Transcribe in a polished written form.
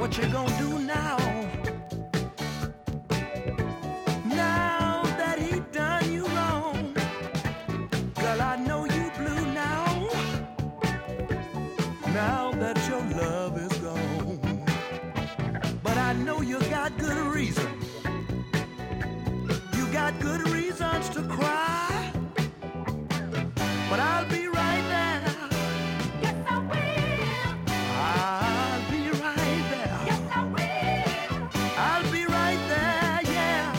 What you gonna do now? Now that he done you wrong, girl, I know you blue now. Now that your love is gone, but I know you got good reason. You got good reasons to cry.